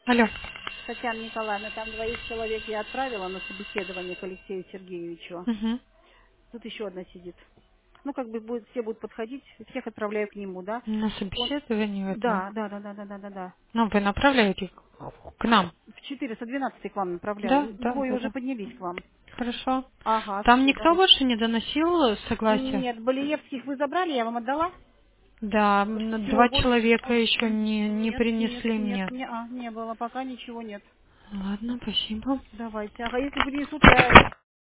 Алло. Татьяна Николаевна, там 2 человек я отправила на собеседование к Алексею Сергеевичу. Угу. Тут еще одна сидит. Ну, как бы все будут подходить, всех отправляю к нему, да? На Он... собеседование это. Да. Ну, вы направляете к нам. В 412 к вам Да, направляю. да, Двое да, уже да. поднялись к вам. Хорошо. Ага, Там все, никто давай. больше не доносил согласия? Нет, Балиевских вы забрали, я вам отдала? Да, Все, 2 больше... человека еще не принесли мне. Не было, пока ничего нет. Ладно, спасибо. Давайте. Ага, если принесут, я